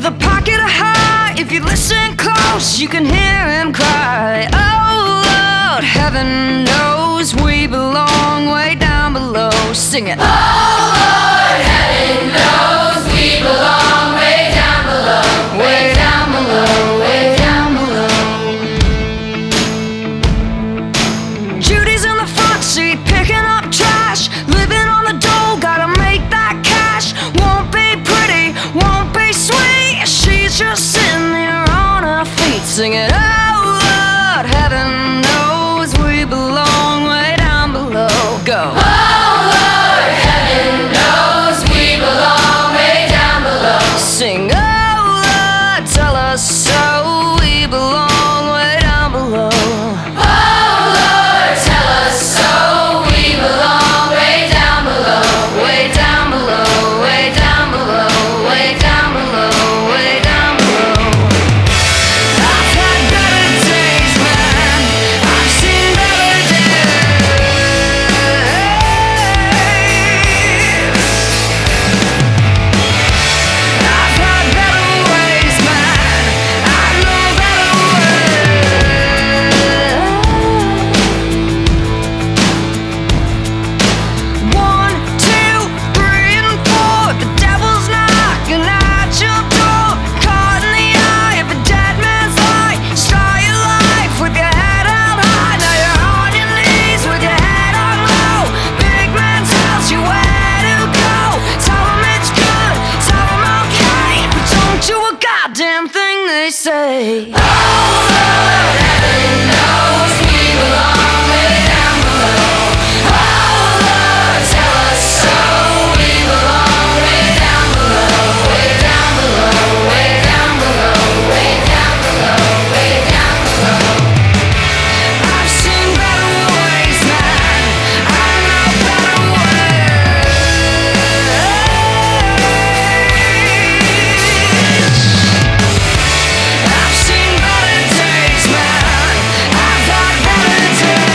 with a pocket of heart. If you listen close, you can hear him cry. Oh Lord, heaven knows we belong way down below. Sing it. Oh Lord, heaven knows we belong way down below. Way down below, way down below. Judy's in the front seat picking up trash, living on the dole, gotta make that cash. Won't be pretty, won't be sweet, she's just sitting there on her feet singing. Oh Lord, heaven knows we belong way down below. Go. Oh Lord, heaven knows we belong way down below. Sing. Oh Lord, tell us so, we belong way down below. Oh Lord, tell us so, we belong way down below. Way down below, way down below, way down below, way down below. I've had better days, man, I've seen better days. I've had better ways, man, I know better ways. 1, 2, 3, and 4, the devil's knocking at your door. Caught in the eye of a dead man's light. Start your life with your head held high. Now you're on your knees with your head on low. Big man tells you where to go. Tell him it's good, tell him okay, but don't do a goddamn thing they say. Oh Lord, heaven knows we belong way down below. Oh Lord, tell us so, we belong way down below. Way down below, way down below, way down below, way down below. I've seen better ways, man, I know better ways. I've seen better days, man, I've had better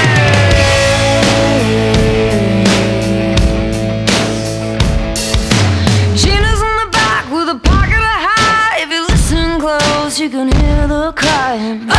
days. Gina's in the back with a pocket of high. If you listen close, you can hear the crying.